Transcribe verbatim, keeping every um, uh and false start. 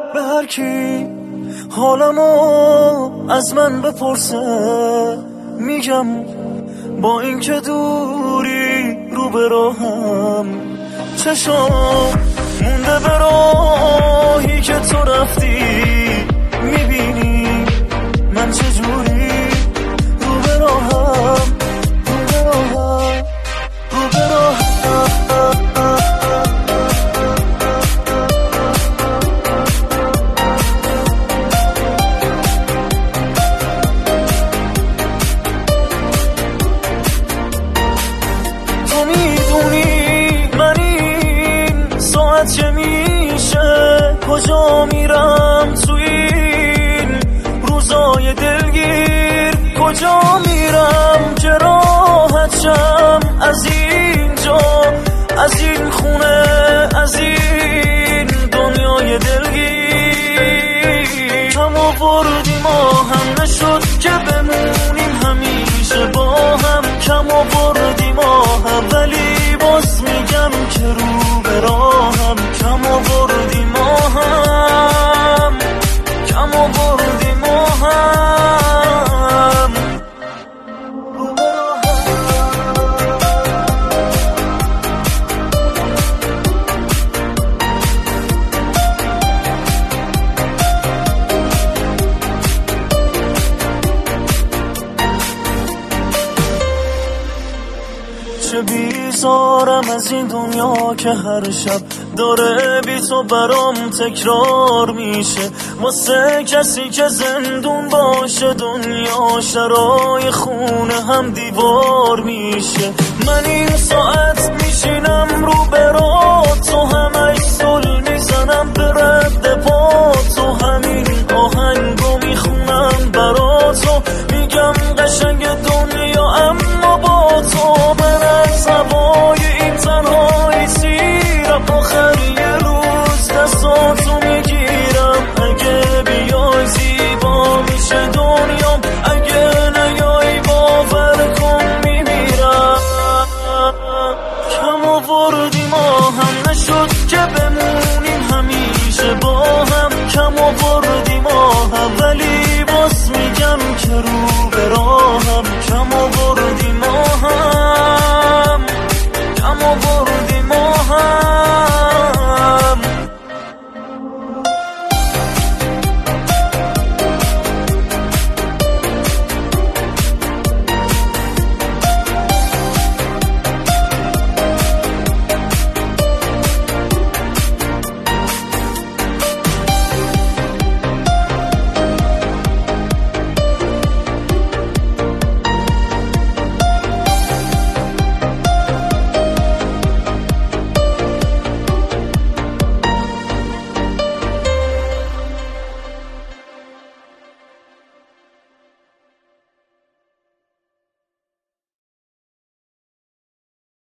به هر کی حالمو از من بپرسه میگم با این که دوری رو به راهم، چشام مونده به راهی که تو رفتی، میبینی من چجوری رو به راهم رو به راهم رو به راهم. تو میدونی من این ساعت چه میشه، کجا میرم تو این روزای دلگیر، کجا میرم که راحت شم از اینجا، از این خونه، از این دنیای دلگیر. کم آوردیم ما هم نشد که بمونیم همیشه با هم، کم آوردیم ما هم ولی باز میگم که رو به راهم، کم آوردیم ما هم، کم آوردیم ما هم رو به چه بیزارم از این دنیا که هر شب داره بی تو برام تکرار میشه، واسه کسی که زندون باشه دنیا شرای خونه هم دیوار میشه. من این ساعت میشینم رو به راه تو هم